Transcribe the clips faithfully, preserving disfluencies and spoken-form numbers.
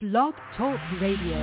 Blog Talk Radio.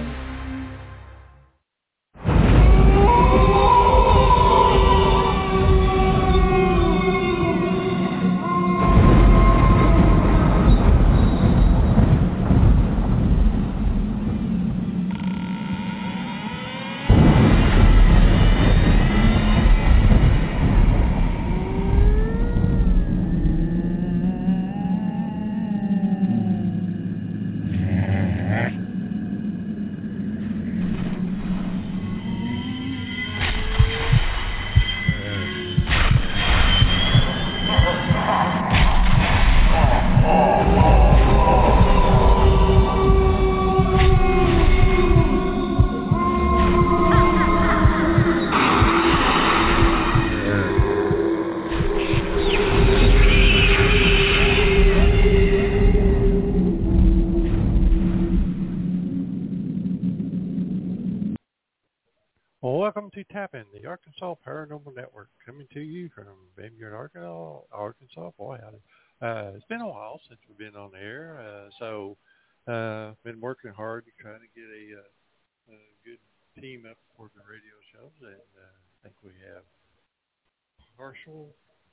Welcome to Tapping, the Arkansas Paranormal Network, coming to you from Vineyard, Arkansas. Arkansas. Boy, I, uh, it's been a while since we've been on air, uh, so uh, been working hard to try to get a, uh, a good team up for the radio shows, and uh, I think we have partial.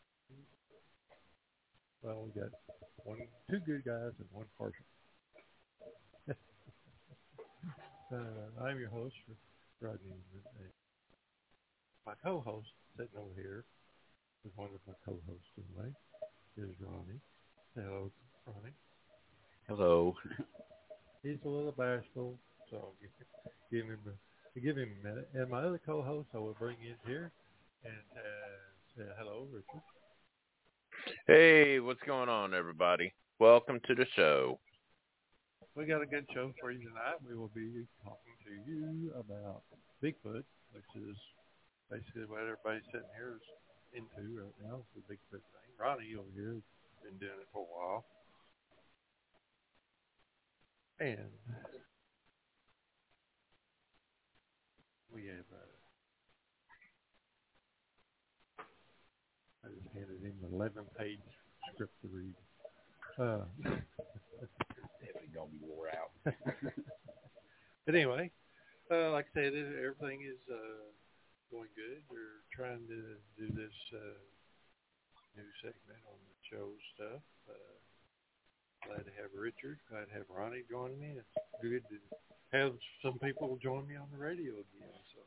Well, we got one, two good guys and one partial. uh, I'm your host, Rodney. My co-host sitting over here is one of my co-hosts anyway, is Ronnie. Hello, Ronnie. Hello. He's a little bashful, so I'll give, give him a, give him a minute. And my other co-host I will bring in here and uh, say hello, Richard. Hey, what's going on, everybody? Welcome to the show. We got a good show for you tonight. We will be talking to you about Bigfoot, which is basically what everybody sitting here is into right now. It's the Bigfoot thing. Ronnie over here has been doing it for a while. And we have, uh, I just handed him an eleven-page script to read. Uh, Definitely going to be wore out. But anyway, uh, like I said, everything is uh, going good. We're trying to do this uh, new segment on the show stuff. Uh, glad to have Richard. Glad to have Ronnie join me. It's good to have some people join me on the radio again. So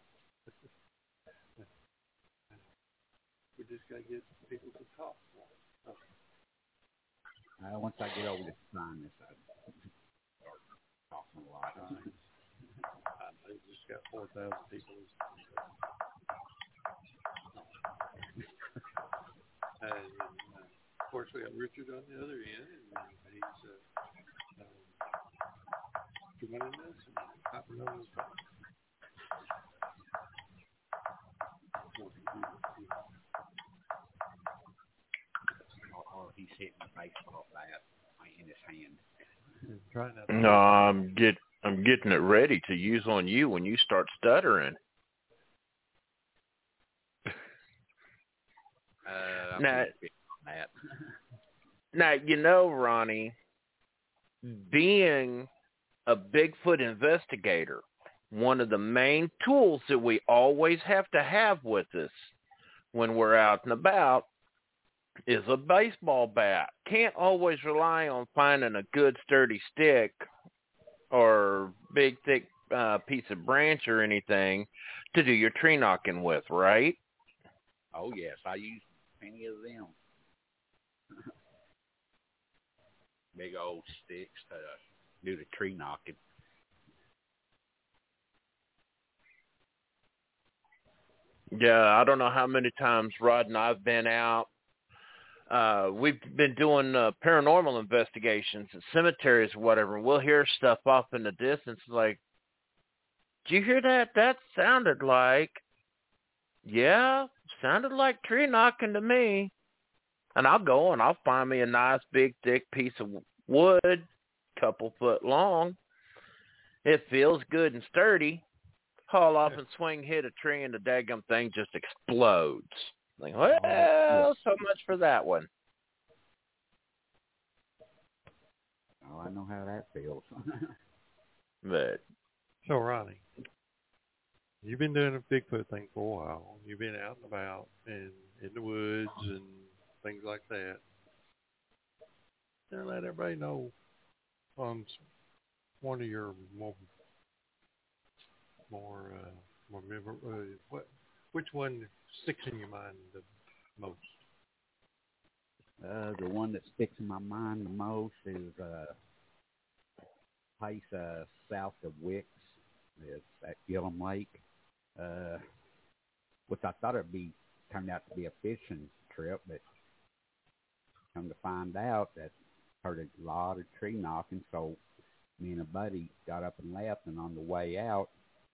we just got to get people to talk more. Uh, once I get over this sinus, I start talking a lot. Uh, they just got four thousand people. And, uh, of course, we have Richard on the other end, and he's uh, um, joining us and hopping on his phone. Or he's hitting the baseball bat in his hand. Trying to No, I'm get I'm getting it ready to use on you when you start stuttering. Uh, now, that. now you know, Ronnie, being a Bigfoot investigator, one of the main tools that we always have to have with us when we're out and about is a baseball bat. Can't always rely on finding a good sturdy stick or big thick uh, piece of branch or anything to do your tree knocking with, right? Oh yes, I use plenty of them. Big old sticks to do the tree knocking. Yeah, I don't know how many times Rod and I've been out. Uh, we've been doing uh, paranormal investigations at cemeteries or whatever, and we'll hear stuff off in the distance like, did you hear that? That sounded like, yeah, sounded like tree knocking to me. And I'll go and I'll find me a nice big thick piece of wood, couple foot long. It feels good and sturdy. Haul off and swing, hit a tree, and the daggum thing just explodes. Like, well, Oh, so much for that one. Oh, I know how that feels. But So, Ronnie, you've been doing a Bigfoot thing for a while. You've been out and about and in the woods and things like that. And let everybody know on one of your more, more, uh, more memor- uh, what, which one sticks in your mind the most? Uh, the one that sticks in my mind the most is uh, place uh, south of Wicks. It's at Gillum Lake, uh, which I thought it'd be turned out to be a fishing trip, but come to find out that heard a lot of tree knocking, so me and a buddy got up and left, and on the way out,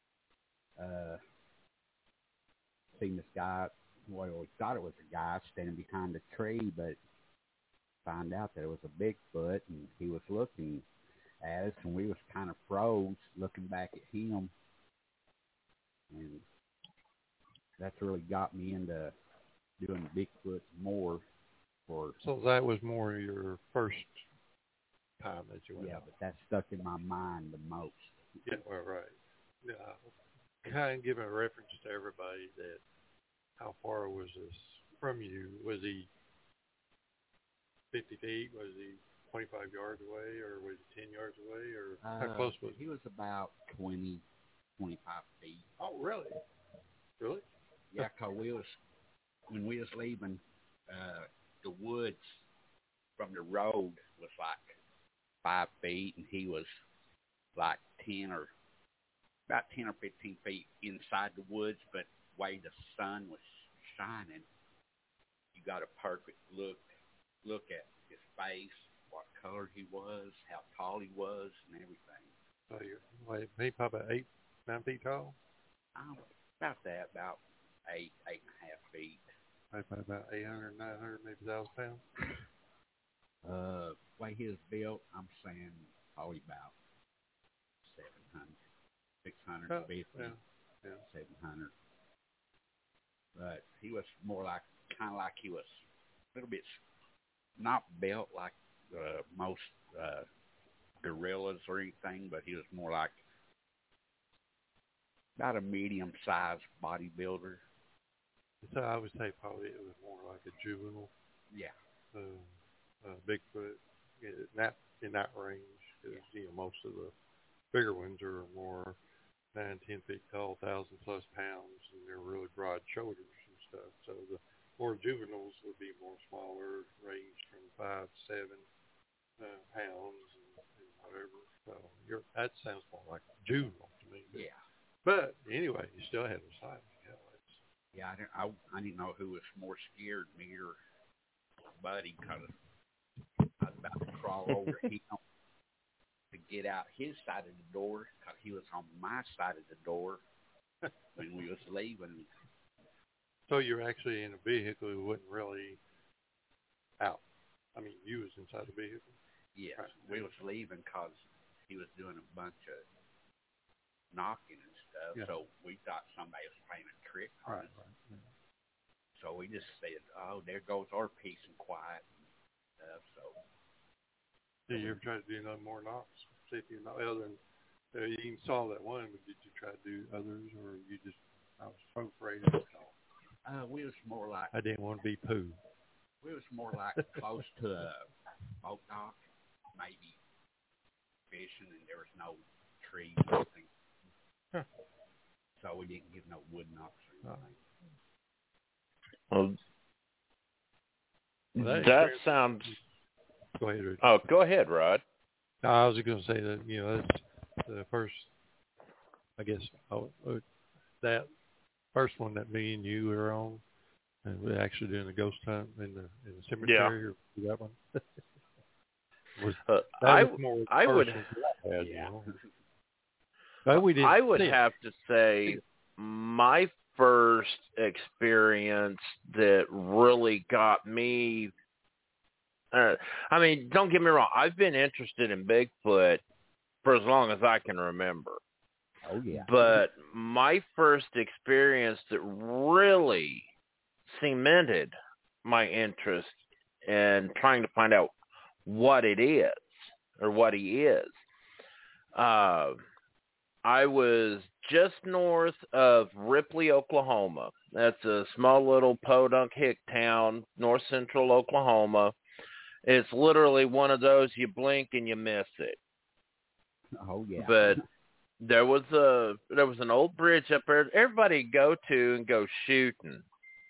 uh, seen this guy. Well, we thought it was a guy standing behind a tree, but found out that it was a Bigfoot, and he was looking at us, and we was kind of froze looking back at him, and that's really got me into doing Bigfoot more. For So that was more your first time that you went yeah, out. but that stuck in my mind the most. Yeah, well, right. Yeah, kind of giving a reference to everybody that how far was this from you? Was he fifty feet? Was he twenty-five yards away, or was he ten yards away, or how Uh, close was he? he was about twenty, twenty-five feet. Oh, really? Really? Yeah, 'cause we was when we was leaving, uh, the woods from the road was like five feet, and he was like ten or about ten or fifteen feet inside the woods. But way the sun was shining, you got a perfect look look at his face, what color he was, how tall he was, and everything. So you're like he probably eight, nine feet tall. Um, about that, about eight, eight and a half feet. Maybe about eight hundred, nine hundred, maybe one thousand pounds. Uh, way he was built, I'm saying probably about seven hundred, six hundred fifty, yeah, yeah. seven hundred. But he was more like, kind of like he was a little bit, not built like uh, most uh, gorillas or anything, but he was more like about a medium-sized bodybuilder. So I would say probably it was more like a juvenile. Yeah. Uh, uh, Bigfoot in that in that range. Cause, you know, most of the bigger ones are more nine, ten feet tall, thousand plus pounds, and they're really broad shoulders and stuff. So the more juveniles would be more smaller, range from five, seven uh, pounds and, and whatever. So you're, that sounds more like juvenile to me. But, Yeah. But anyway, you still had a sight. You know, it's, Yeah, I didn't, I, I didn't know who was more scared, me or Buddy, because I was about to crawl over him to get out his side of the door, because he was on my side of the door when we was leaving. So you're actually in a vehicle who wasn't really out. I mean, you was inside the vehicle? Yes, Right. we was leaving because he was doing a bunch of knocking and stuff, Yeah. so we thought somebody was playing a trick on Right, us. right. Yeah. So we just said, oh, there goes our peace and quiet and stuff. So Did you ever try to do no more knocks? See if you know, other than, uh, you even saw that one, but did you try to do others, or you just, I was so afraid of it all. uh, we was more like, I didn't want to be poo. we was more like close to a boat dock, maybe fishing, and there was no trees or anything. Huh. So we didn't give no wood knocks or anything. well, Well, that that experience- sounds. Go ahead, Richard. Oh, go ahead, Rod. No, I was just going to say that, you know, that's the first, I guess, oh, uh, that first one that me and you were on, and we're actually doing a ghost hunt in the in the cemetery. Or that one. was, Uh, that I was more the I first would one I had, you Yeah. know. But we didn't I would see it. have to say my first experience that really got me. Uh, I mean, don't get me wrong. I've been interested in Bigfoot for as long as I can remember. Oh, yeah. But my first experience that really cemented my interest in trying to find out what it is or what he is. Uh, I was just north of Ripley, Oklahoma. That's a small little podunk hick town, north central Oklahoma. It's literally one of those you blink and you miss it. Oh yeah. But there was a there was an old bridge up there everybody go to and go shooting.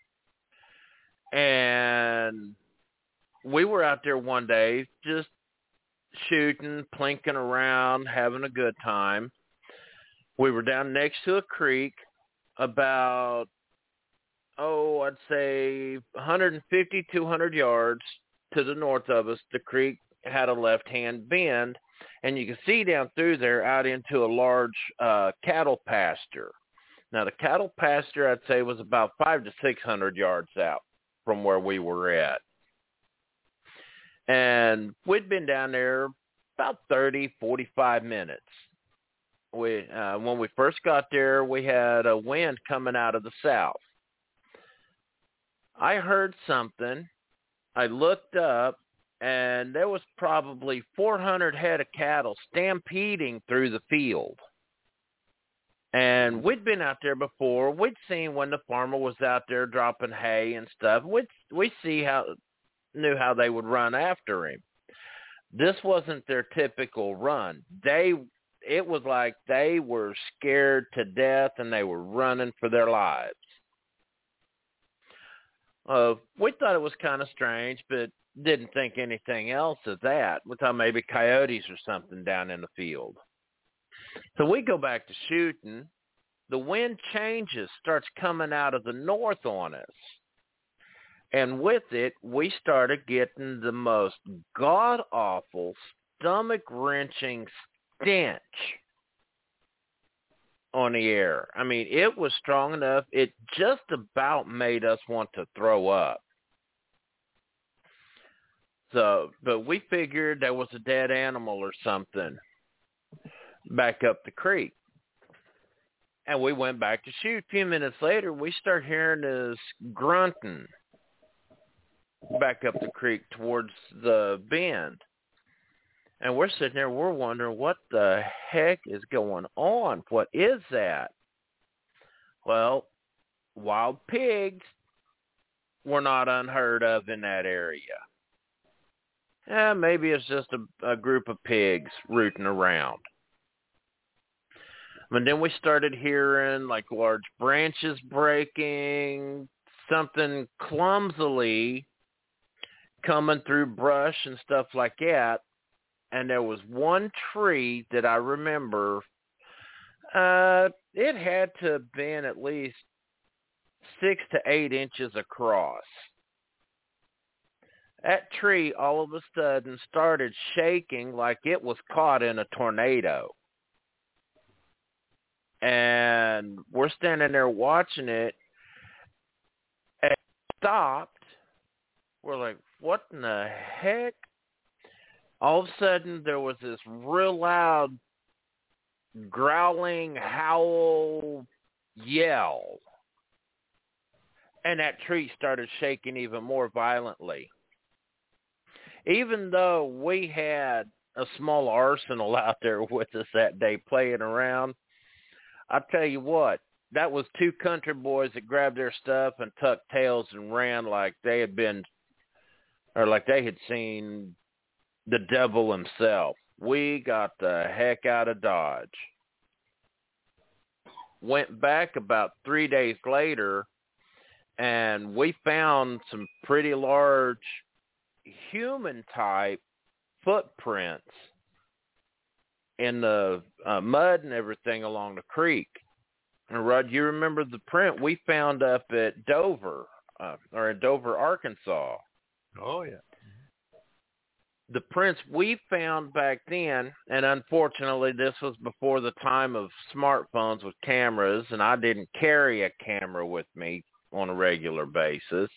And we were out there one day just shooting, plinking around, having a good time. We were down next to a creek about, oh, I'd say one fifty, two hundred yards to the north of us. The creek had a left-hand bend, and you can see down through there out into a large uh, cattle pasture. Now, the cattle pasture, I'd say, was about five to six hundred yards out from where we were at. And we'd been down there about thirty, forty-five minutes. We uh, when we first got there, we had a wind coming out of the south. I heard something. I looked up, and there was probably four hundred head of cattle stampeding through the field. And we'd been out there before. We'd seen when the farmer was out there dropping hay and stuff. We'd we see how knew how they would run after him. This wasn't their typical run. They it was like they were scared to death and they were running for their lives. Uh, we thought it was kind of strange, but didn't think anything else of that. We thought maybe coyotes or something down in the field. So we go back to shooting. The wind changes, starts coming out of the north on us. And with it, we started getting the most god-awful, stomach-wrenching stench on the air. I mean, it was strong enough, it just about made us want to throw up. So, but we figured there was a dead animal or something back up the creek. And we went back to shoot. A few minutes later, we start hearing this grunting back up the creek towards the bend. And we're sitting there, we're wondering, what the heck is going on? What is that? Well, wild pigs were not unheard of in that area. Eh, maybe it's just a, a group of pigs rooting around. And then we started hearing like large branches breaking, something clumsily coming through brush and stuff like that. And there was one tree that I remember, uh, it had to have been at least six to eight inches across. That tree all of a sudden started shaking like it was caught in a tornado. And we're standing there watching it, and it stopped. We're like, what in the heck? All of a sudden, there was this real loud growling, howl, yell. And that tree started shaking even more violently. Even though we had a small arsenal out there with us that day playing around, I tell you what, that was two country boys that grabbed their stuff and tucked tails and ran like they had been, or like they had seen the devil himself. We got the heck out of Dodge. Went back about three days later, and we found some pretty large human-type footprints in the uh, mud and everything along the creek. And Rod, you remember the print we found up at Dover, uh, or in Dover, Arkansas? Oh, yeah. The prints we found back then, and unfortunately this was before the time of smartphones with cameras, and I didn't carry a camera with me on a regular basis.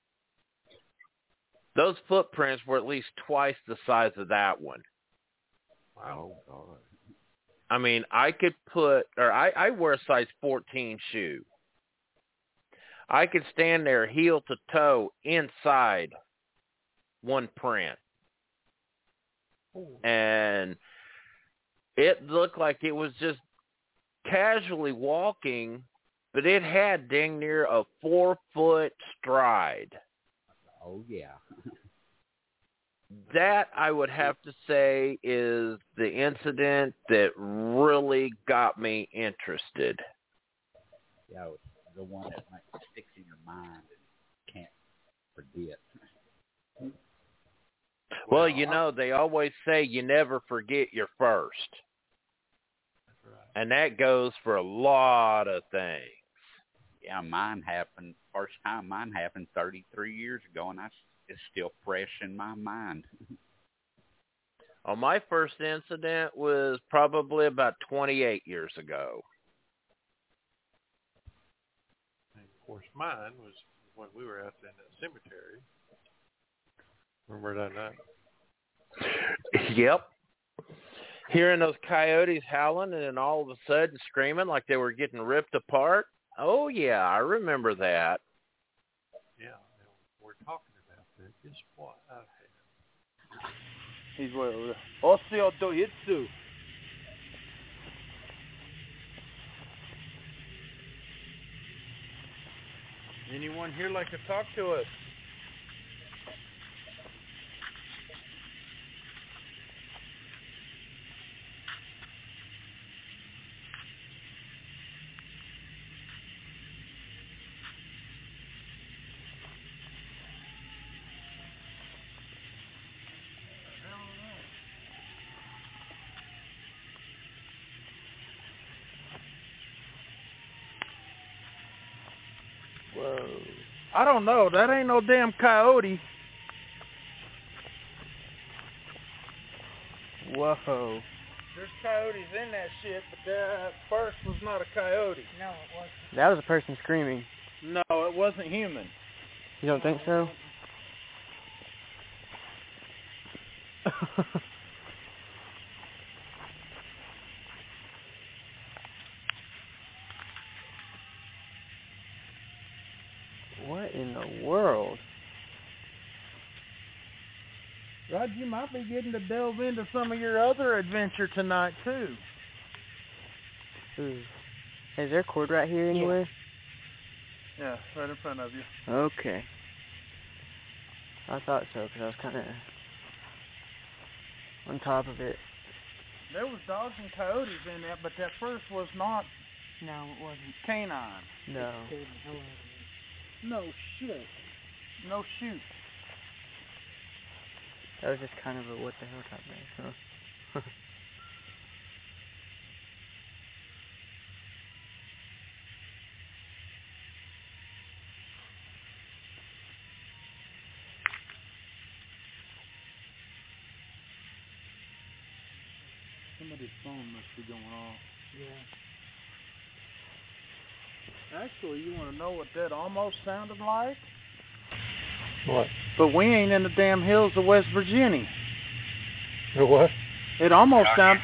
Those footprints were at least twice the size of that one. Wow. I mean, I could put, or I, I wear a size fourteen shoe. I could stand there heel to toe inside one print. And it looked like it was just casually walking, but it had dang near a four-foot stride. Oh, yeah. That, I would have to say, is the incident that really got me interested. Yeah, it's the one that like, sticks in your mind and can't forget. Well, you know, they always say you never forget your first. That's right. And that goes for a lot of things. Yeah, mine happened, first time mine happened thirty-three years ago, and I, it's still fresh in my mind. Well, my first incident was probably about twenty-eight years ago. And of course, mine was when we were out in that cemetery. Remember that night? Yep. Hearing those coyotes howling and then all of a sudden screaming like they were getting ripped apart. Oh, yeah, I remember that. Yeah, we're talking about that. Guess what I had? He's way over there. Oseo Dohitsu. Anyone here like to talk to us? Whoa. I don't know. That ain't no damn coyote. Whoa. There's coyotes in that shit, but that first was not a coyote. No, it wasn't. That was a person screaming. No, it wasn't human. You don't think so? What in the world? Rod, you might be getting to delve into some of your other adventure tonight, too. Ooh. Is there a cord right here anywhere? Yeah, right in front of you. Okay. I thought so, because I was kind of on top of it. There was dogs and coyotes in that, but that first was not No, it wasn't. canine. No. It scared the hell out of me. No shit. No shoot. That was just kind of a what the hell type thing, huh? Somebody's phone must be going off. Yeah. Actually, you want to know what that almost sounded like? What? But we ain't in the damn hills of West Virginia. The what? It almost sounded...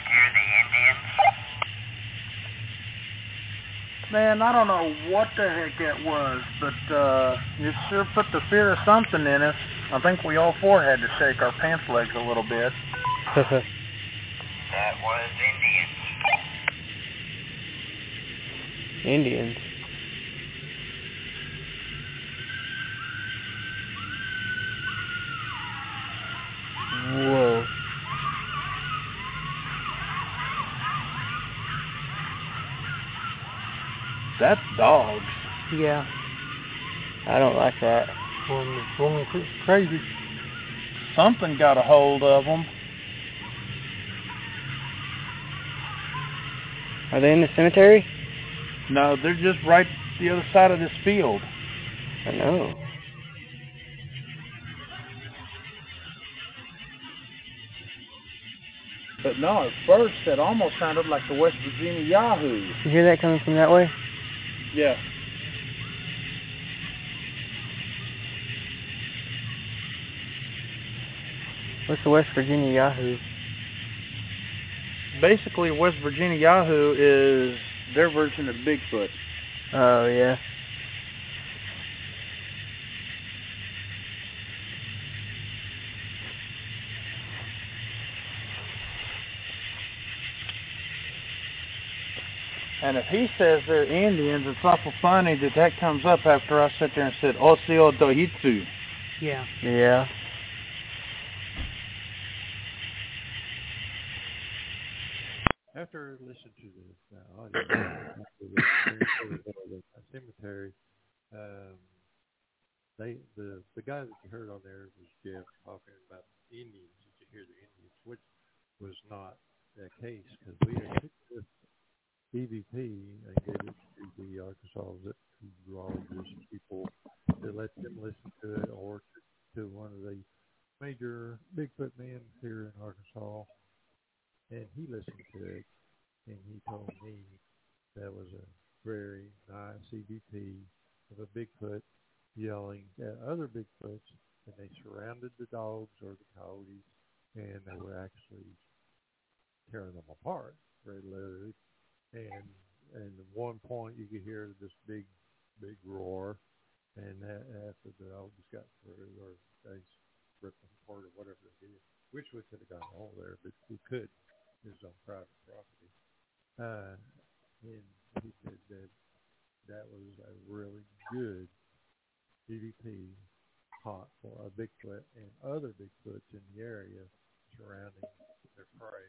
Man, I don't know what the heck that was, but uh, it sure put the fear of something in us. I think we all four had to shake our pants legs a little bit. That was Indians. Indians. Whoa. That's dogs. Yeah. I don't like that. Woman, woman crazy. Something got a hold of them. Are they in the cemetery? No, they're just right the other side of this field. I know. But no, at first it almost sounded like the West Virginia Yahoo. You hear that coming from that way? Yeah. What's the West Virginia Yahoo? Basically, West Virginia Yahoo is their version of Bigfoot. Oh, yeah. And if he says they're Indians, it's awful funny that that comes up after I sit there and said, Oseo Dohitsu. Yeah. Yeah. After listening to this uh, audio, after the experience of the cemetery, um, they the the guy that you heard on there was Jeff talking about Indians. Did you hear the Indians? Which was not the case because we had took this E V P and gave it to the Arkansas zoologists people to let them listen to it, or to, to one of the major Bigfoot men here in Arkansas. And he listened to it, and he told me that was a very nice E V P of a Bigfoot yelling at other Bigfoots, and they surrounded the dogs or the coyotes, and they were actually tearing them apart, very literally. And and at one point you could hear this big, big roar, and that after the dogs got through, or they ripped them apart or whatever they did, which we could have gotten all there, but we could. It was on private property. Uh, and he said that that was a really good E V P pot for a Bigfoot and other Bigfoots in the area surrounding their prey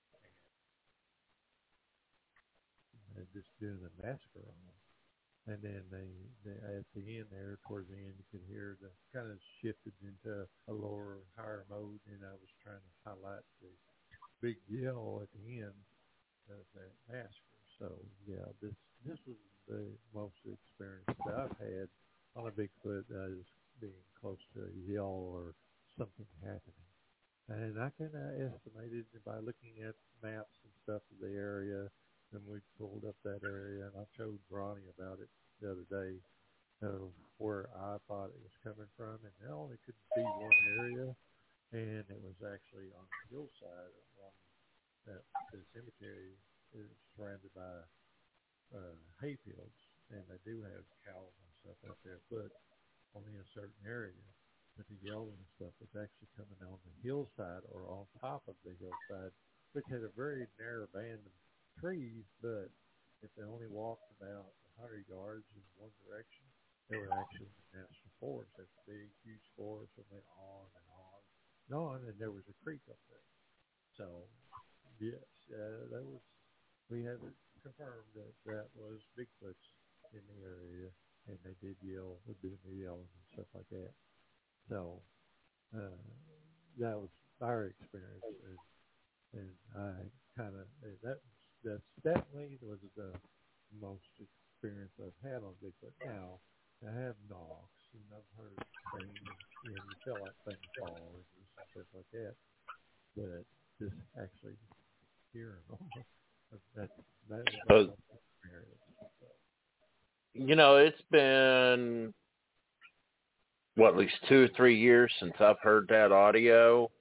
and, and just doing a massacre on them. And then they, they, at the end there, towards the end, you could hear the kind of shifted into a lower, higher mode, and I was trying to highlight the big yell at the end of that massacre. So yeah, this this was the most experience that I've had on a Bigfoot as being close to a yell or something happening. And I kind of estimated by looking at maps and stuff of the area, and we pulled up that area, and I showed Ronnie about it the other day of where I thought it was coming from, and it only could be one area. And it was actually on the hillside along that the cemetery is surrounded by uh, hay fields, and they do have cows and stuff out there, but only in a certain area. But the yellow and stuff was actually coming on the hillside or on top of the hillside, which had a very narrow band of trees, but if they only walked about one hundred yards in one direction, they were actually in the national forest. That's a big, huge forest that went on and on. On, and there was a creek up there. So, yes, uh, that was, we have it confirmed that that was Bigfoots in the area, and they did yell, would do the yelling and stuff like that. So, uh, that was our experience, and, and I kind of, that that's definitely was the most experience I've had on Bigfoot. Now, I have knocks, and I've heard things, and you feel like things fall and stuff like that. But just actually hearing them, that that was my experience. So. You know, it's been what, at least two or three years since I've heard that audio,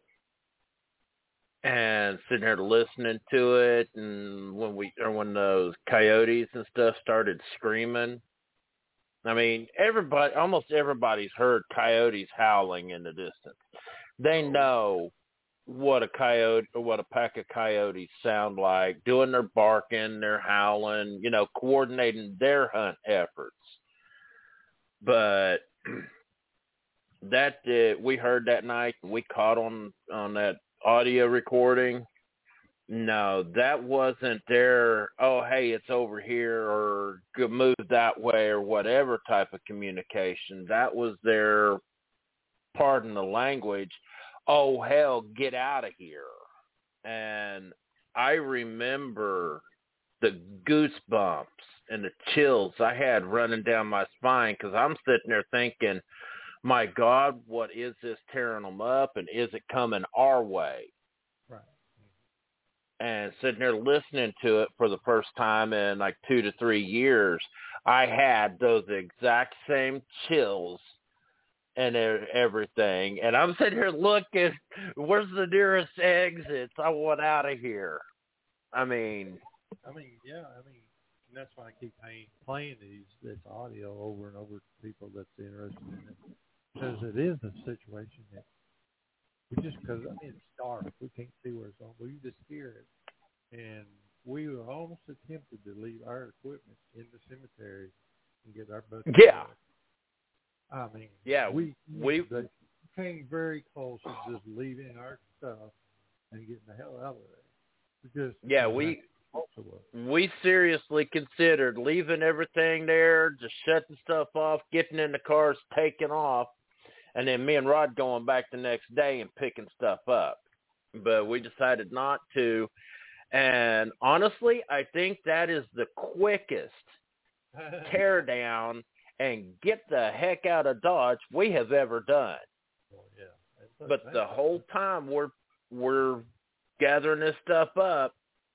and sitting here listening to it, and when we or when those coyotes and stuff started screaming. I mean, everybody, almost everybody's heard coyotes howling in the distance. They know what a coyote or what a pack of coyotes sound like, doing their barking, their howling, you know, coordinating their hunt efforts. But that uh, we heard that night, we caught on on that audio recording. No, that wasn't their, oh, hey, it's over here, or move that way, or whatever type of communication. That was their, pardon the language, oh, hell, get out of here. And I remember the goosebumps and the chills I had running down my spine, because I'm sitting there thinking, my God, what is this tearing them up, and is it coming our way? Right. And sitting there listening to it for the first time in like two to three years, I had those exact same chills and everything. And I'm sitting here looking, where's the nearest exits? I want out of here. I mean, I mean, yeah, I mean, and that's why I keep playing, playing these this audio over and over to people that's interested in it, because it is a situation that we just, because I mean it's dark, we can't see where it's on, but you just hear it, and we were almost attempted to leave our equipment in the cemetery and get our butts. Yeah. I mean, yeah, we we they came very close to just leaving our stuff and getting the hell out of there. Because yeah, we we seriously considered leaving everything there, just shutting stuff off, getting in the cars, taking off, and then me and Rod going back the next day and picking stuff up. But we decided not to. And honestly, I think that is the quickest tear down and get the heck out of Dodge we have ever done. Oh, yeah. But the whole time we're we're gathering this stuff up,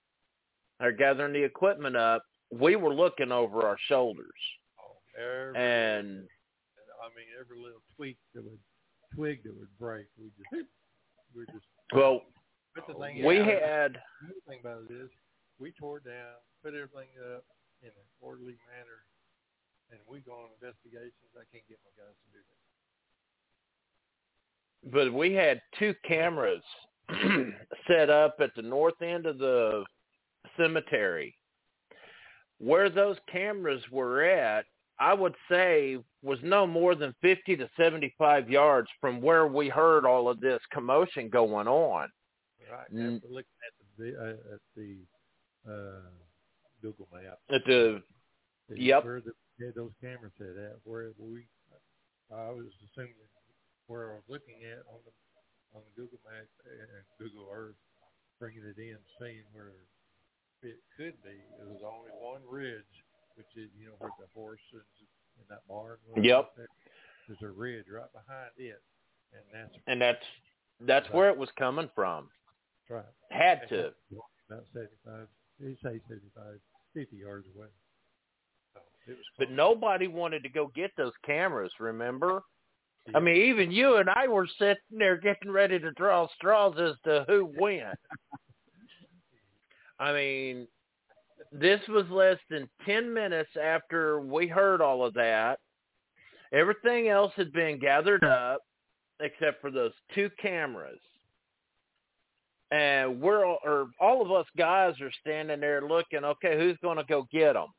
or gathering the equipment up, we were looking over our shoulders. Oh, every, and I mean, every little tweak that would twig that would break, we just we just. Well, but the thing we is, had. The other thing about it is, we tore down, put everything up in an orderly manner, and we go on investigations. I can't get my guys to do that. But we had two cameras set up at the north end of the cemetery. Where those cameras were at, I would say, was no more than fifty to seventy-five yards from where we heard all of this commotion going on. Right. Mm. After looking at the uh, at the uh, Google map. At the yep. Where the, yeah, those cameras set at, where we, I was assuming where I was looking at on the on the Google map and Google Earth, bringing it in, seeing where it could be. It was only one ridge, which is, you know, where the horse is in that barn. Yep. There. There's a ridge right behind it, and that's and that's that's right. Where it was coming from. Right. Had to. About seventy-five, you say seventy-five, fifty yards away. So it was but close. Nobody wanted to go get those cameras, remember? Yeah. I mean, even you and I were sitting there getting ready to draw straws as to who went. I mean, this was less than ten minutes after we heard all of that. Everything else had been gathered up except for those two cameras. And we're or all of us guys are standing there looking, okay, who's going to go get them?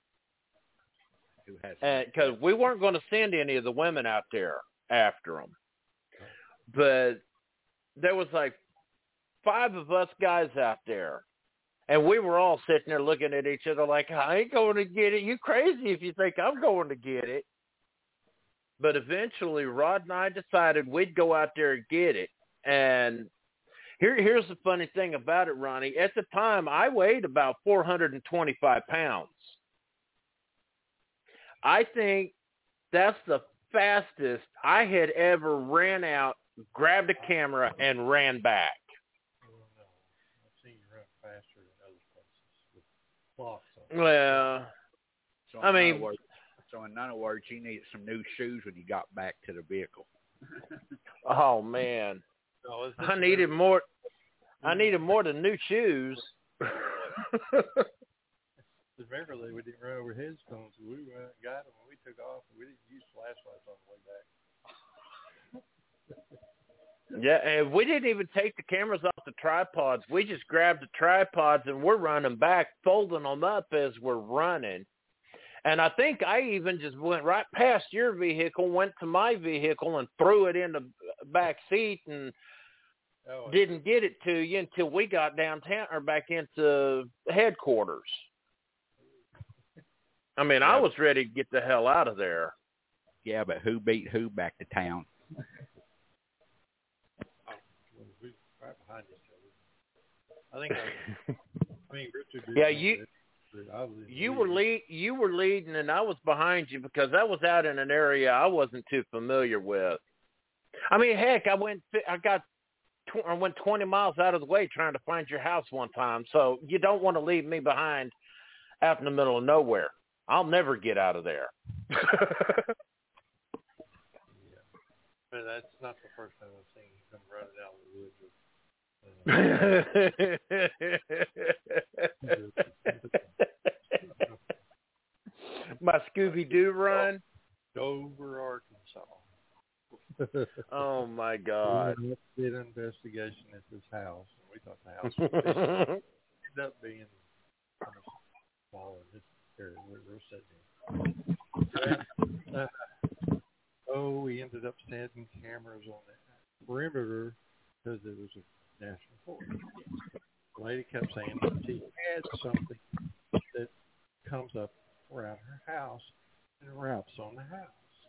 Because we weren't going to send any of the women out there after them. But there was like five of us guys out there. And we were all sitting there looking at each other like, I ain't going to get it. You crazy if you think I'm going to get it. But eventually, Rod and I decided we'd go out there and get it. And here, here's the funny thing about it, Ronnie. At the time, I weighed about four hundred twenty-five pounds. I think that's the fastest I had ever ran out, grabbed a camera, and ran back. Faster than other places with clocks on. Well, so I mean, words, so in other words, you needed some new shoes when you got back to the vehicle. Oh man, no, I needed more. I needed more than new shoes. Remember that we didn't run over headstones. We went and got them and we took off. And we didn't use flashlights on the way back. Yeah, and we didn't even take the cameras off the tripods. We just grabbed the tripods and we're running back, folding them up as we're running. And I think I even just went right past your vehicle, went to my vehicle, and threw it in the back seat and oh, didn't get it to you until we got downtown or back into headquarters. I mean, yeah. I was ready to get the hell out of there. Yeah, but who beat who back to town? Right behind each other. I think. I, I mean, Richard did yeah, you. I you were lead. You were leading, and I was behind you because I was out in an area I wasn't too familiar with. I mean, heck, I went. I got. Tw- I went twenty miles out of the way trying to find your house one time. So you don't want to leave me behind out in the middle of nowhere. I'll never get out of there. Yeah. But that's not the first time I've seen you come running out of the woods. With, my Scooby-Doo run? Dover, Arkansas. Oh, my God. We did an investigation at this house, and we thought the house was ended up being a Here, we're, we're sitting here. Uh, oh, we ended up setting cameras on the perimeter because it was a national forest. The lady kept saying that she had something that comes up around her house and wraps on the house.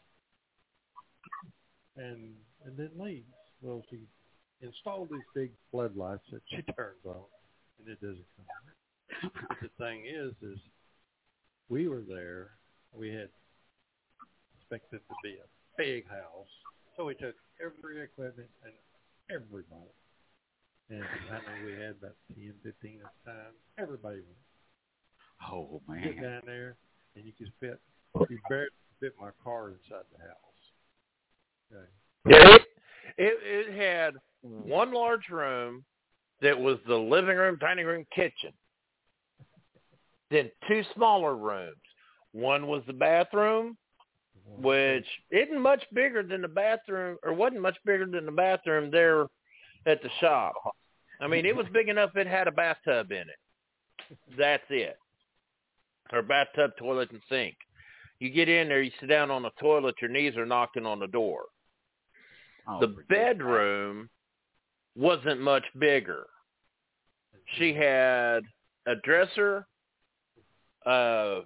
And and then leaves. Well, she installed these big floodlights that she turns on, and it doesn't come on. But the thing is, is we were there. We had expected to be a big house, so we took every equipment and everybody. And I know we had about ten, fifteen at the time. Everybody went. Oh, man. Get down there, and you could fit, you barely fit my car inside the house. Okay. Yeah, it, it, it had one large room that was the living room, dining room, kitchen. Then two smaller rooms. One was the bathroom, which isn't much bigger than the bathroom, or wasn't much bigger than the bathroom there at the shop. I mean, it was big enough it had a bathtub in it. That's it. Or bathtub, toilet, and sink. You get in there, you sit down on the toilet, your knees are knocking on the door. Oh, the bedroom wasn't much bigger. She had a dresser. Uh,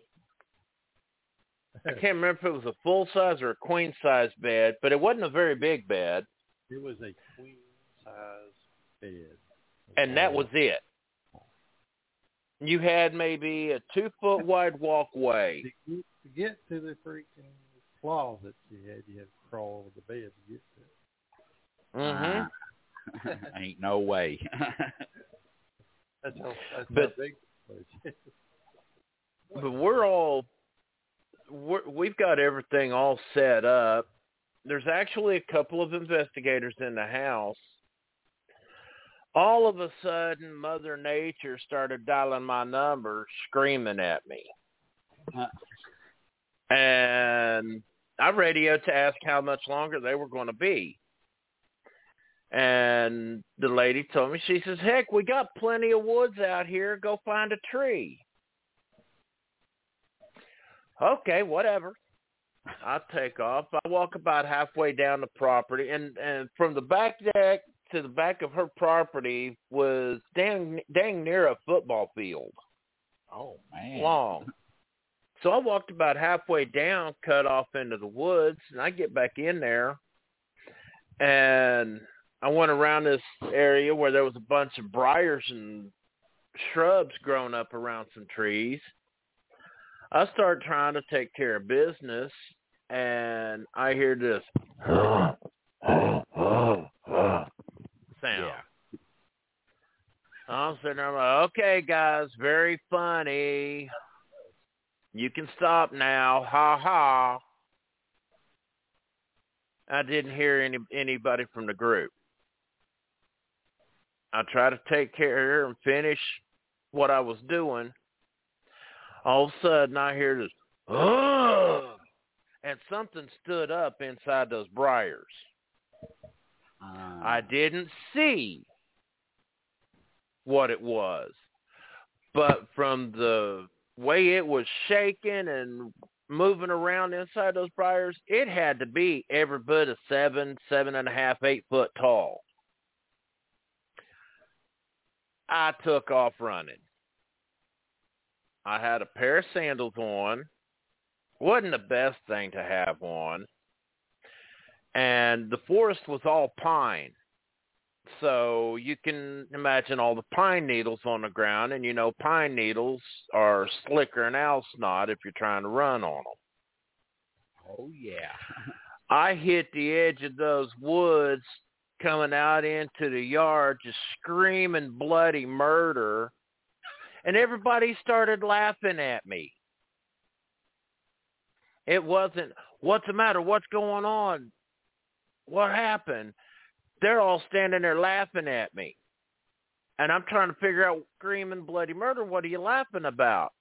I can't remember if it was a full-size or a queen-size bed, but it wasn't a very big bed. It was a queen-size bed. And that was it. You had maybe a two-foot wide walkway. To get, to get to the freaking closet you had, you had to crawl over the bed to get to it. Mm-hmm. Uh, ain't no way. That's how, that's but, how big the place is. But we're all, we're, we've got everything all set up. There's actually a couple of investigators in the house. All of a sudden, Mother Nature started dialing my number, screaming at me. Uh, and I radioed to ask how much longer they were going to be. And the lady told me, she says, heck, we got plenty of woods out here. Go find a tree. Okay, whatever. I take off. I walk about halfway down the property, and, and from the back deck to the back of her property was dang, dang near a football field. Oh, man. Long. So I walked about halfway down, cut off into the woods, and I get back in there, and I went around this area where there was a bunch of briars and shrubs growing up around some trees. I started trying to take care of business, and I hear this sound. Yeah. I'm sitting there like, okay, guys, very funny. You can stop now. Ha ha. I didn't hear any anybody from the group. I tried to take care and finish what I was doing. All of a sudden, I hear this, oh, and something stood up inside those briars. Uh, I didn't see what it was, but from the way it was shaking and moving around inside those briars, it had to be every bit of seven, seven and a half, eight foot tall. I took off running. I had a pair of sandals on. Wasn't the best thing to have on. And the forest was all pine. So you can imagine all the pine needles on the ground. And, you know, pine needles are slicker than owl snot if you're trying to run on them. oh, yeah. I hit the edge of those woods coming out into the yard, just screaming bloody murder. And everybody started laughing at me. It wasn't, what's the matter? What's going on? What happened? They're all standing there laughing at me. And I'm trying to figure out, screaming bloody murder, what are you laughing about?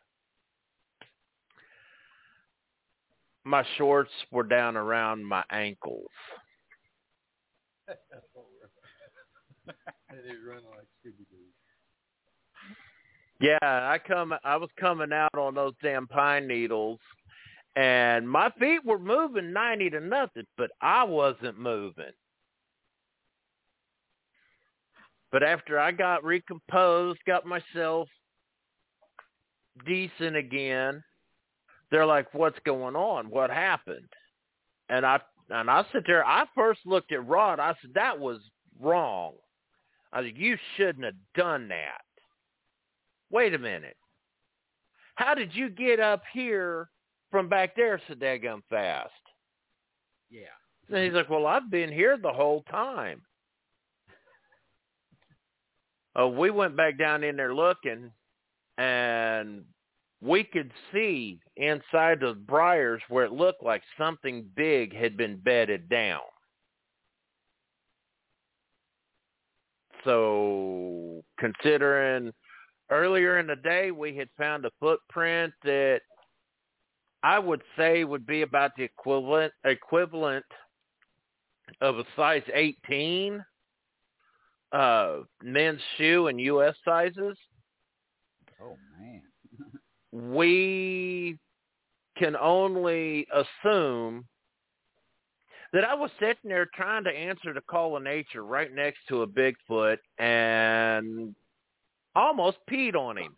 My shorts were down around my ankles. And they run like Scooby-Doo. Yeah, I come. I was coming out on those damn pine needles, and my feet were moving ninety to nothing, but I wasn't moving. But after I got recomposed, got myself decent again, they're like, "What's going on? What happened?" And I and I sit there. I first looked at Rod. I said, "That was wrong." I said, "You shouldn't have done that." Wait a minute. How did you get up here from back there so daggum fast? Yeah. And he's like, "Well, I've been here the whole time." Oh, we went back down in there looking, and we could see inside the briars where it looked like something big had been bedded down. So considering earlier in the day we had found a footprint that I would say would be about the equivalent equivalent of a size eighteen uh, men's shoe in U S sizes. Oh, man. We can only assume that I was sitting there trying to answer the call of nature right next to a Bigfoot and almost peed on him.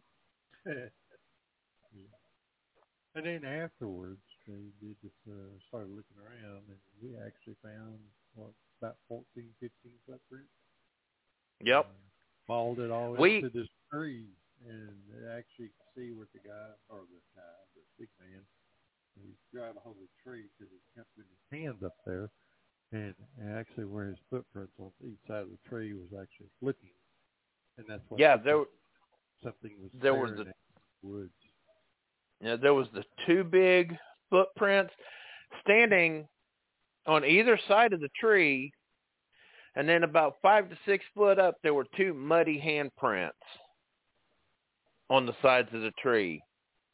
And then afterwards, they did just uh, started looking around, and we actually found what about fourteen, fifteen footprints. Yep. Uh, followed it all We- into this tree, and they actually could see what the guy, or the guy, the big man, he grabbed a hold of the tree because he kept putting his hands up there, and, and actually where his footprints on each side of the tree was actually flipping, and that's what. Yeah, there something was there was staring the at the woods. Yeah, there was the two big footprints standing on either side of the tree, and then about five to six foot up, there were two muddy handprints on the sides of the tree.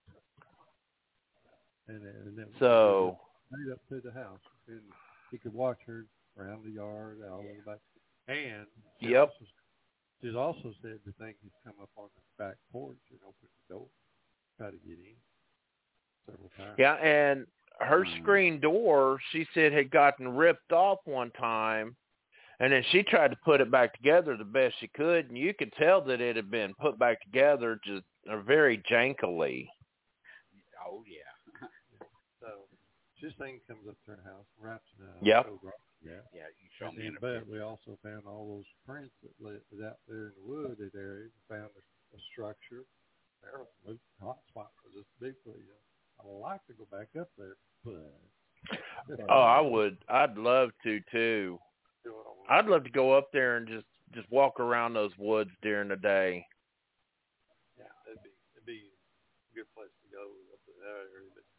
And, and then So right up to the house, and he could watch her around the yard, all the way back. And she Yep. also, she's also said the thing has come up on the back porch and opened the door, try to get in several times. yeah, and her Hmm. screen door, she said, had gotten ripped off one time, and then she tried to put it back together the best she could, and you could tell that it had been put back together just uh, very jankily. Oh, yeah. So this thing comes up to her house, wraps in a Yep. Yeah. Yeah, you show And me then, the but picture. we also found all those prints that li- was out there in the wooded area. We found a, a structure. There was a hot spot for this Bigfoot. You know. I would like to go back up there, but Oh, I would. I'd love to, too. I'd love to go up there and just, just walk around those woods during the day. yeah, it'd be it'd be a good place to go up in that area. But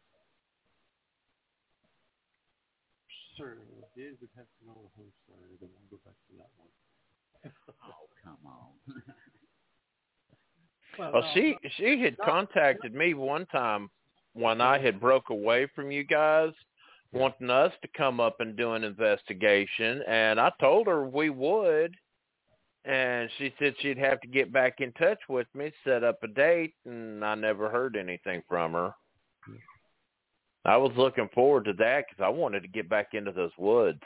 sir, did would have to know the whole story. I don't want to go back to that one. Oh, come on. Well, Well, no, she she had contacted me one time when I had broke away from you guys, wanting us to come up and do an investigation, and I told her we would, and she said she'd have to get back in touch with me, set up a date, and I never heard anything from her. I was looking forward to that because I wanted to get back into those woods.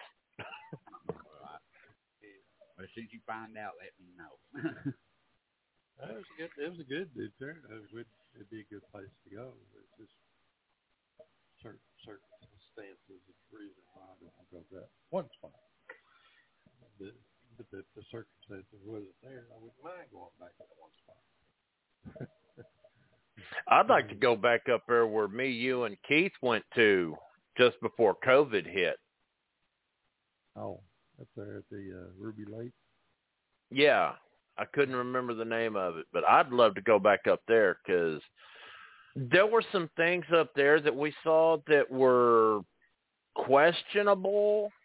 As soon as you find out, let me know. It was a good. It was a good dude there. It would. It'd be a good place to go. It's just certain circumstances. It's the reason why I don't go to that one spot. But, but if the circumstances wasn't there, I wouldn't mind going back to that one spot. I'd like to go back up there where me, you, and Keith went to just before COVID hit. Oh, up there at the uh, Ruby Lake. Yeah, I couldn't remember the name of it, but I'd love to go back up there because there were some things up there that we saw that were questionable.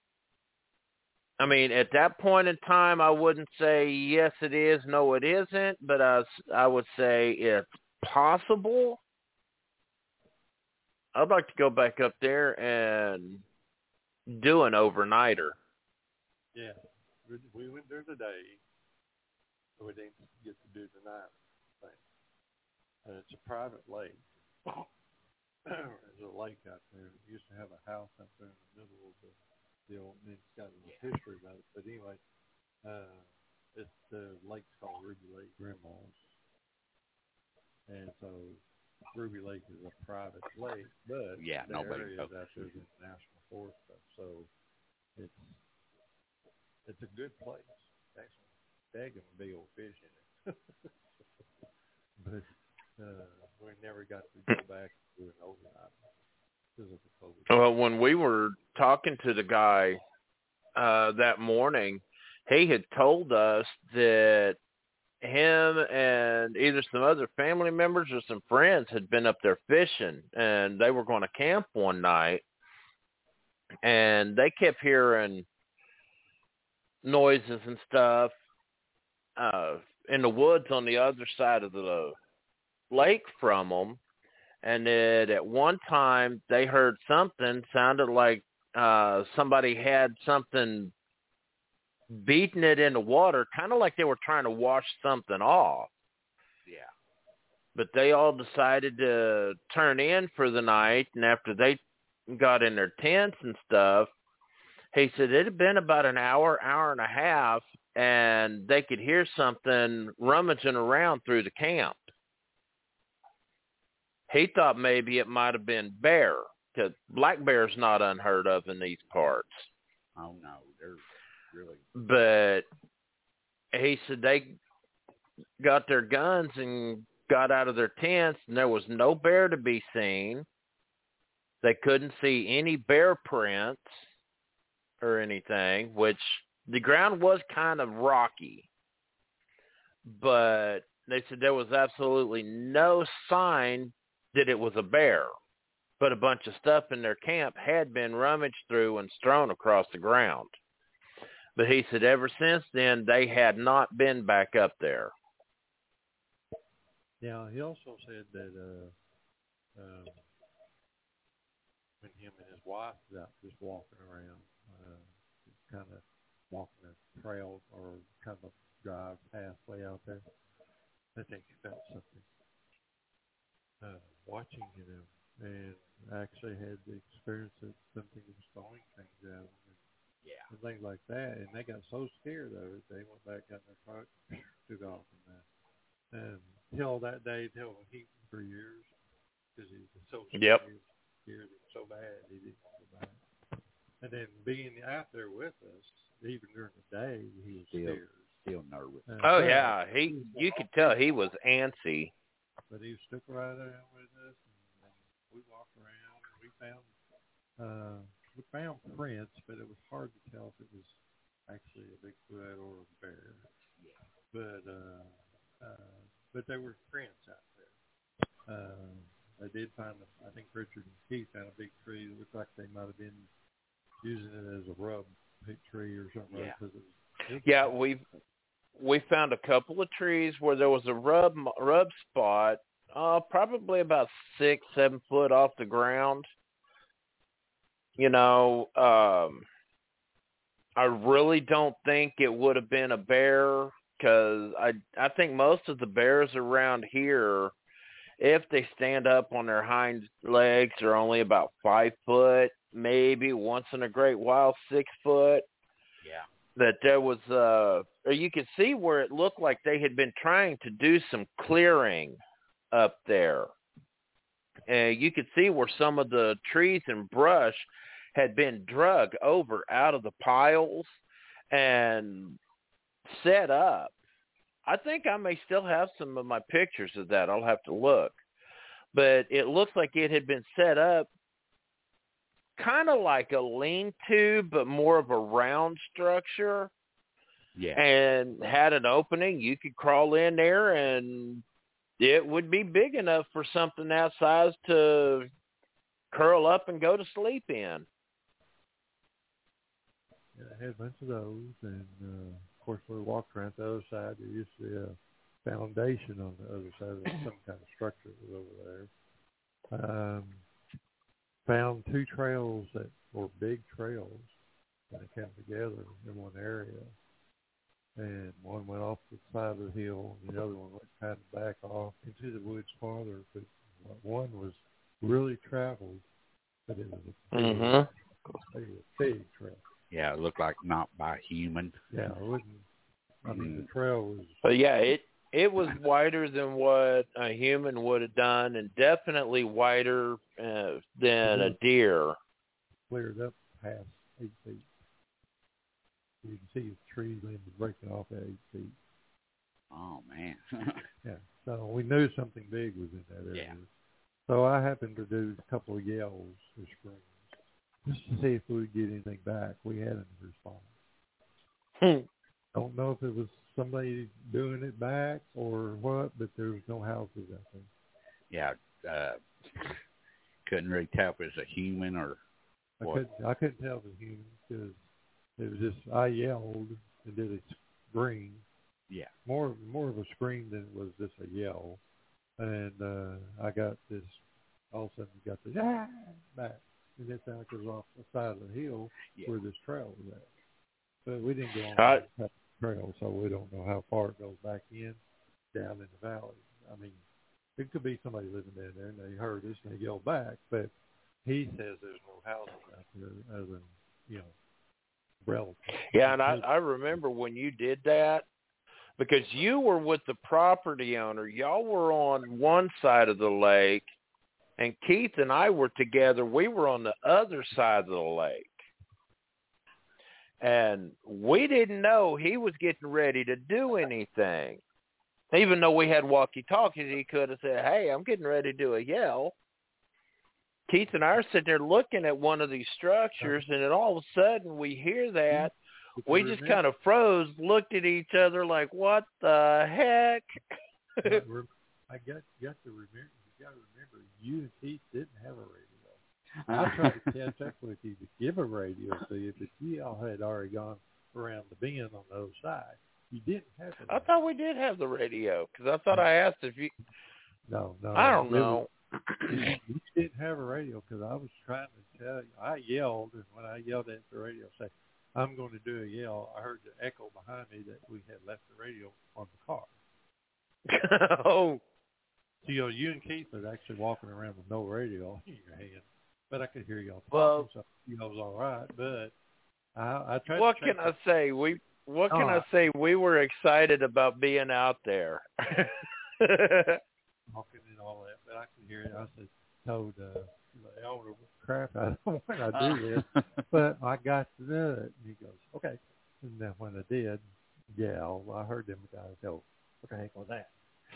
I mean, at that point in time, I wouldn't say yes, it is, no, it isn't, but I, I would say it's possible. I'd like to go back up there and do an overnighter. Yeah, we, we went there today. So we didn't get to do the night. Uh, it's a private lake. There's a lake out there. It used to have a house out there in the middle of the deal, and it's got a little history about it. But anyway, uh, it's the lake's called Ruby Lake Grandma's, and so Ruby Lake is a private lake, but Yeah, the nobody area knows. out there is in the national forest stuff. So it's it's a good place. Actually, daggum big old fish in it. But uh, we never got to go back and do an overnight because of the COVID. Well, when we were talking to the guy uh, that morning, he had told us that him and either some other family members or some friends had been up there fishing, and they were going to camp one night, and they kept hearing noises and stuff uh, in the woods on the other side of the lake from them. And then at one time they heard something sounded like uh, somebody had something beating it in the water, kind of like they were trying to wash something off. Yeah. But they all decided to turn in for the night, and after they got in their tents and stuff, he said it had been about an hour, hour and a half, and they could hear something rummaging around through the camp. He thought maybe it might have been bear, because black bear's not unheard of in these parts. Oh, no, they're really... But he said they got their guns and got out of their tents, and there was no bear to be seen. They couldn't see any bear prints or anything, which the ground was kind of rocky. But they said there was absolutely no sign that it was a bear. But a bunch of stuff in their camp had been rummaged through and strewn across the ground. But he said ever since then, they had not been back up there. Yeah, he also said that uh, um, when him and his wife was out just walking around, uh, kind of walking a trail or kind of a drive pathway out there, I think he felt something uh, watching him, and actually had the experience that something was throwing things at him. Yeah. And things like that, and they got so scared of it, they went back out in their truck, took off, and that. And till that day, till he for years, because he was so scared, Yep. scared him so bad he didn't go back. And then being out there with us, even during the day, he was Still, scared. still nervous. And Oh but- yeah, he you could tell he was antsy. But he stuck right there with us, and, and we walked around. And we found uh, we found prints, but it was hard to tell if it was actually a Bigfoot or a bear. Yeah. But uh, uh, but there were prints out there. Uh, they did find, a, I think Richard and Keith found a big tree that looked like they might have been using it as a rub tree or something. Yeah. Right, 'cause it was, it was Yeah, we we found a couple of trees where there was a rub rub spot, uh, probably about six, seven foot off the ground. You know, um, I really don't think it would have been a bear, because I I think most of the bears around here, if they stand up on their hind legs, are only about five foot, maybe once in a great while six foot. Yeah. That there was, uh, or you could see where it looked like they had been trying to do some clearing up there. And you could see where some of the trees and brush had been drug over out of the piles and set up. I think I may still have some of my pictures of that. I'll have to look. But it looks like it had been set up kind of like a lean-to, but more of a round structure. Yeah. And had an opening. You could crawl in there, and it would be big enough for something that size to curl up and go to sleep in. Yeah, I had a bunch of those, and uh, of course, we walked around the other side. There used to be a foundation on the other side of some kind of structure that was over there. Um, found two trails that were big trails that came together in one area. and one went off the side of the hill, and the other one went kind of back off into the woods farther. But one was really traveled, but it was a big, Mm-hmm. it was a big trail. Yeah, it looked like not by human. Yeah, it wasn't. I mean, Mm. the trail was. But yeah, it it was wider than what a human would have done, and definitely wider uh, than a deer. Cleared up past eight feet. You can see the tree limbs breaking off at eight feet. Oh, man. Yeah, so we knew something big was in that area. Yeah. So I happened to do a couple of yells this spring just to see if we would get anything back. We hadn't responded. Hmm. Don't know if it was somebody doing it back or what, but there was no houses out there. Yeah, uh, couldn't really tell if it was a human or I what. couldn't, I couldn't tell the human because it was just, I yelled and did a scream. Yeah. More, more of a scream than it was just a yell. And uh, I got this, all of a sudden you got this, ah, back. And it sounded like it was off the side of the hill Yeah. where this trail was at. But we didn't go on Uh, the trail, so we don't know how far it goes back in, down in the valley. I mean, it could be somebody living down there and they heard us and they yelled back, but he says there's no houses out there other than, you know, relatives. Yeah, and I, I remember when you did that, because you were with the property owner. Y'all were on one side of the lake, and Keith and I were together. We were on the other side of the lake. And we didn't know he was getting ready to do anything. Even though we had walkie-talkies, he could have said, hey, I'm getting ready to do a yell. Keith and I are sitting there looking at one of these structures, and then all of a sudden we hear that. We just kind of froze, looked at each other like, what the heck? I got, got to remember, you got to remember, you and Keith didn't have a radio. I tried to catch up with you to give a radio to you, but you all had already gone around the bend on the other side. You didn't have a radio. I thought we did have the radio, because I thought I asked if you... No, no. I don't it know. Was, you didn't have a radio because I was trying to tell you. I yelled, and when I yelled at the radio, say, I'm going to do a yell, I heard the echo behind me that we had left the radio on the car. Oh. So, you know, you and Keith was actually walking around with no radio in your hand, but I could hear y'all talking, well, so you know, it was all right. But I, I tried what to can I say? We What can oh, I say? We were excited about being out there. Talking and all that, but I could hear it. I said, told uh, the elder, crap, I don't want to do this, but I got to do it. And he goes, okay. And then when I did, yeah, I heard them guys go, what the heck was that?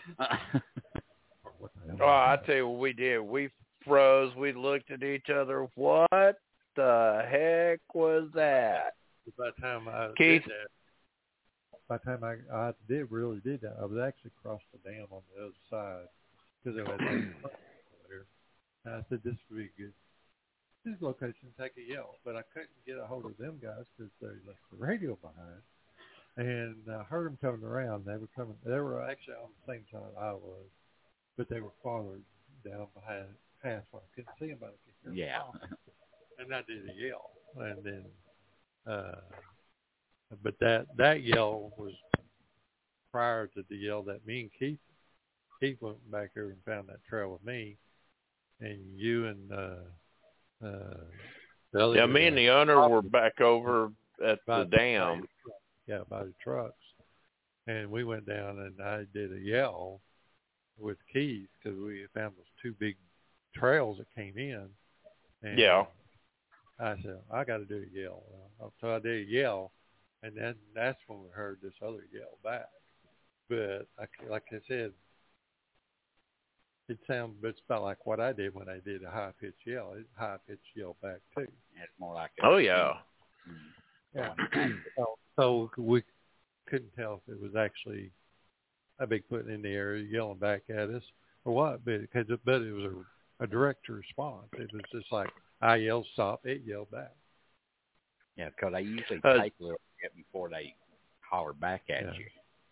What the hell Oh, I was tell you what we did. We froze. We looked at each other. What the heck was that? that? By the time I Keith? did that, by the time I, I did really did that, I was actually across the dam on the other side because there was there. And I said, this would be good. This location, take a yell, but I couldn't get a hold of them guys because they left the radio behind. And I heard them coming around. They were coming. They were actually on the same side I was, but they were farther down behind, past where I couldn't see them, but I could hear Yeah. them. And I did a yell, and then, uh, but that that yell was prior to the yell that me and Keith Keith went back there and found that trail with me, and you and uh, uh, the other Yeah, guy, me and the owner were back over at by the dam. Yeah, by the trucks. And we went down and I did a yell with Keith because we found those two big trails that came in. And Yeah. I said, I got to do a yell. So I did a yell, and then that's when we heard this other yell back. But I, like I said, it sounds, but it's about like what I did when I did a high-pitched yell. It high-pitched yell back, too. It's more like a, Oh, yeah. Yeah. so, so we couldn't tell if it was actually a Bigfoot in the area yelling back at us or what, but, cause it, but it was a, a direct response. It was just like, I yelled stop, it yelled back. Yeah, because they usually Uh, take a little bit before they holler back at Yeah. you.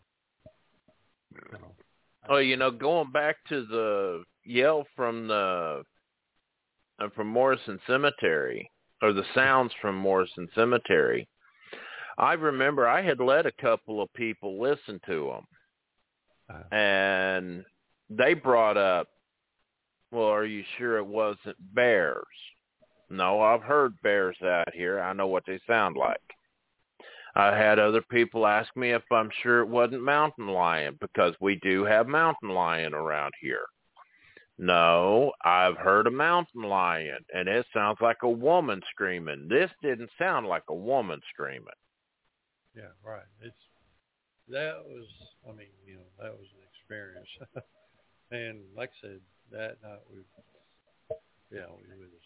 So, Oh, you know, going back to the yell from the uh, from Morrison Cemetery, or the sounds from Morrison Cemetery, I remember I had let a couple of people listen to them, Uh, and they brought up, well, are you sure it wasn't bears? No, I've heard bears out here. I know what they sound like. I had other people ask me if I'm sure it wasn't mountain lion, because we do have mountain lion around here. No, I've heard a mountain lion, and it sounds like a woman screaming. This didn't sound like a woman screaming. yeah, right. It's that was. I mean, you know, that was an experience. And like I said, that night we, yeah, we was,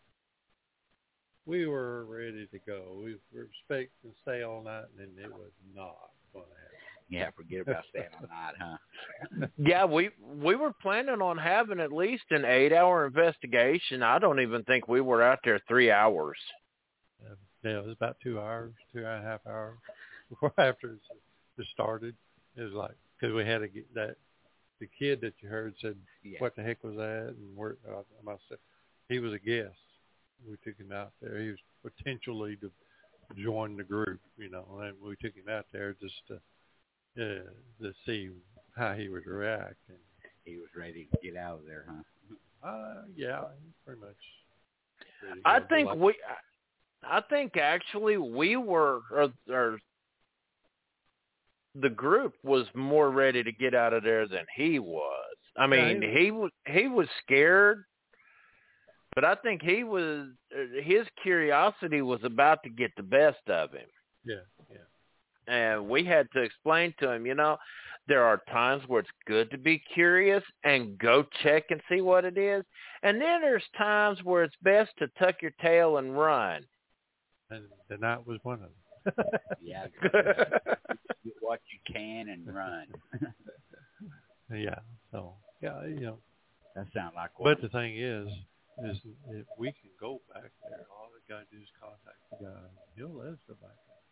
we were ready to go. We were expecting to stay all night, and then it was not going to happen. Yeah, forget about staying all night, huh? Yeah, we we were planning on having at least an eight-hour investigation. I don't even think we were out there three hours. Uh, yeah, it was about two hours, two and a half hours before after it it started. It was like, because we had to get that, the kid that you heard said, Yeah. what the heck was that? And where, uh, myself, he was a guest. We took him out there. He was potentially to join the group, you know, and we took him out there just to, uh, to see how he would react. And, He was ready to get out of there, huh? uh, yeah, pretty much. ready to I go. But think like, we, I think actually we were, or, or the group was more ready to get out of there than he was. I mean, Yeah, he was he was scared, but I think he was his curiosity was about to get the best of him. yeah, yeah. And we had to explain to him, you know, there are times where it's good to be curious and go check and see what it is. And then there's times where it's best to tuck your tail and run. And the night was one of them. Yeah, get what you can and run. Yeah, so, yeah, you know. That sounds like what But the thing is, is if we can go back there, all we got to do is contact the guy. He'll let us go back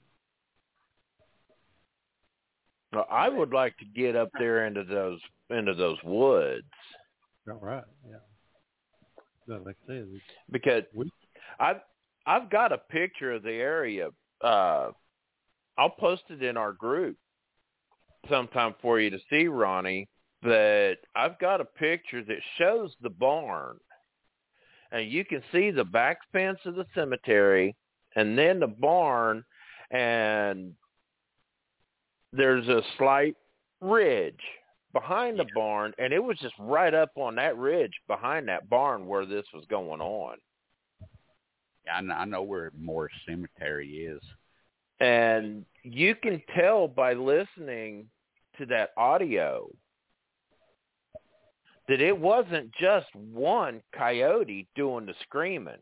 there. Well, I would like to get up there into those into those woods. All right, yeah. But like I said, it's, Because we, I've I've got a picture of the area. Uh, I'll post it in our group sometime for you to see, Ronnie. But I've got a picture that shows the barn, and you can see the back fence of the cemetery, and then the barn, and there's a slight ridge behind the barn, and it was just right up on that ridge behind that barn where this was going on. I know, I know where Morris Cemetery is. And you can tell by listening to that audio that it wasn't just one coyote doing the screaming.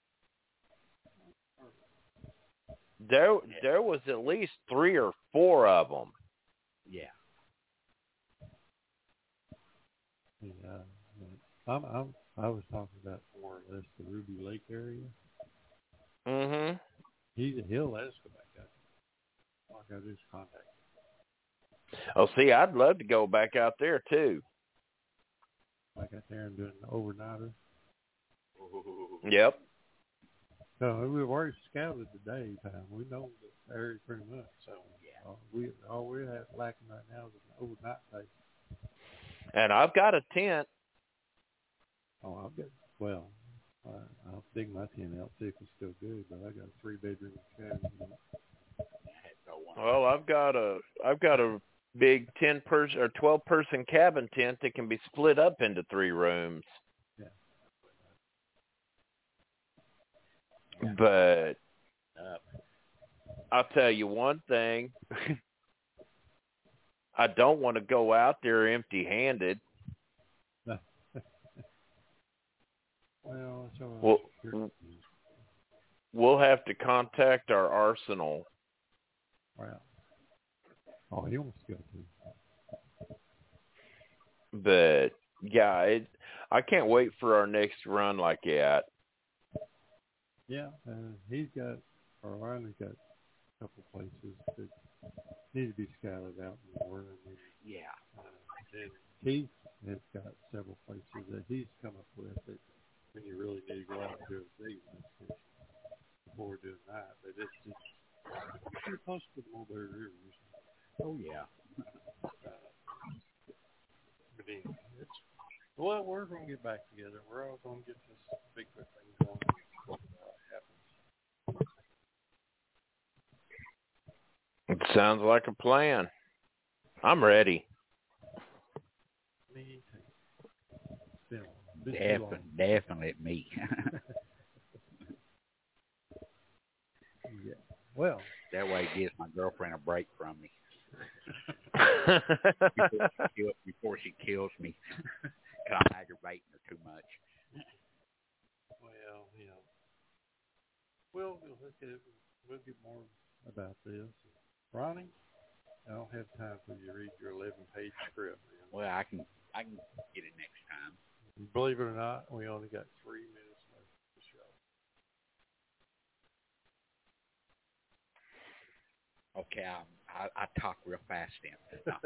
There, there was at least three or four of them. Yeah. yeah, I'm, I'm, I was talking about more or less the Ruby Lake area. Mhm. He, he'll let us go back out. All I got to do is contact him. Oh, see, I'd love to go back out there too. Back out there and doing an overnighter. Yep. So we've already scouted the daytime. We know the area pretty much. So yeah. uh, we all we have lacking right now is an overnight place. And I've got a tent. Oh, I've got well. Uh, I'll dig my tent out, see if it's still good. But I got a three bedroom cabin. Well, I've got a I've got a big ten person or twelve person cabin tent that can be split up into three rooms. Yeah. But I'll tell you one thing. I don't want to go out there empty-handed. Well, so Well, sure. we'll have to contact our arsenal. Wow. Oh, he wants to go too. But yeah, it, I can't wait for our next run like that. Yeah, uh, he's got, or Riley's got a couple places that need to be scouted out more. And then, Yeah. Uh, and Keith has got several places that he's come up with that when you really need to go out and do a big investigation before doing that. But it's just, you're close back together. We're all going to get this Bigfoot thing going before it happens. It sounds like a plan. I'm ready. Me too. It's been, been too Defi- long. definitely me. Yeah. Well, that way it gives my girlfriend a break from me. before, she kill, before she kills me. Because I'm aggravating her too much. well, yeah. We'll, we'll look at it. We'll get more about this. Ronnie, I don't have time for you to read your eleven-page script, man. Well, I can I can get it next time. Believe it or not, we only got three minutes left of the show. Okay, I, I, I talk real fast then. No.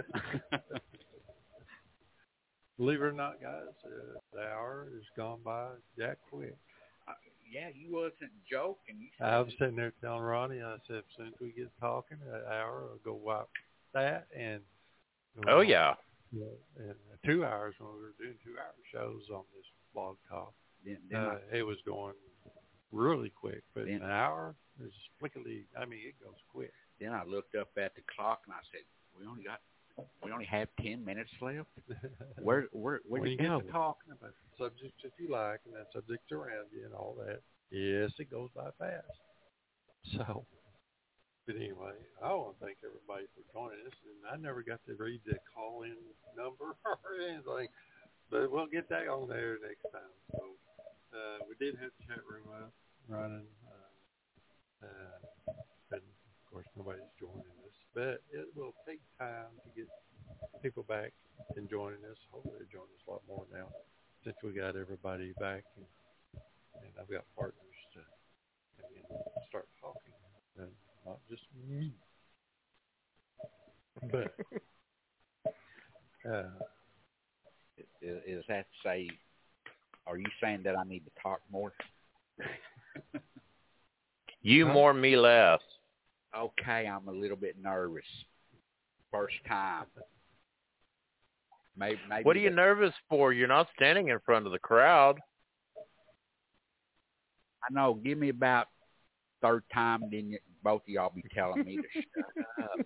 Believe it or not, guys, uh, the hour has gone by that quick. uh, yeah, you wasn't joking. You I was sitting there telling Ronnie, I said, as soon as we get talking, an hour, I'll go wipe that. And Oh, yeah. Yeah, and two hours when we were doing two-hour shows on this blog talk, then, then uh, it was going really quick. But then, an hour is flickily. I mean, it goes quick. Then I looked up at the clock and I said, "We only got, we only have ten minutes left. Where, where, where when you you go?" get to talking about subjects that you like and that subjects around you and all that, yes, it goes by fast. So. But anyway, I want to thank everybody for joining us. And I never got to read the call-in number or anything, but we'll get that on there next time. So uh, we did have the chat room up running, uh, uh, and of course nobody's joining us. But it will take time to get people back and joining us. Hopefully they're joining us a lot more now since we got everybody back, and, and I've got partners to come in and start talking. And, not just me. But uh, is, is that say? Are you saying that I need to talk more? You huh? more, me less. Okay, I'm a little bit nervous. First time. Maybe. maybe What are you the, nervous for? You're not standing in front of the crowd. I know. Give me about third time, then you, both of y'all be telling me to shut up.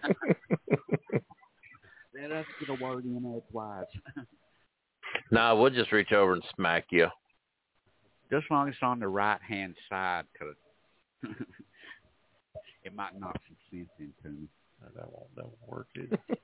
Let us get a word in edgewise. Nah, we'll just reach over and smack you. Just as long as it's on the right-hand side, because it might knock some sense into me. no, that won't, that won't work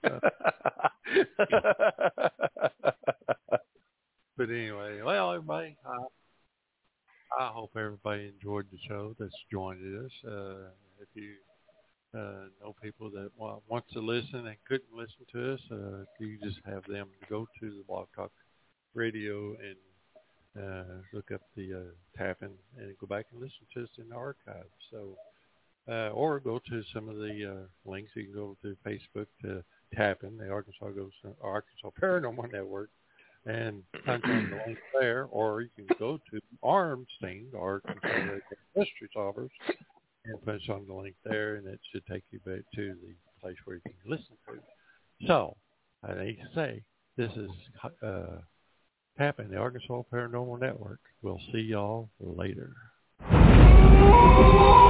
either. But anyway, well, everybody, I, I hope everybody enjoyed the show that's joined us. Uh, if you uh, know people that want, want to listen and couldn't listen to us, uh, you just have them go to the Blog Talk Radio and uh, look up the uh, Tapping and go back and listen to us in the archive. So, uh, or go to some of the uh, links. You can go to Facebook to Tapping, the Arkansas Ghost, Arkansas Paranormal Network, and punch on the link there, or you can go to Armstein, the Arkansas Mystery Solvers, and punch on the link there, and it should take you back to the place where you can listen to. So, I need to say, this is uh, Tapping, the Arkansas Paranormal Network. We'll see y'all later.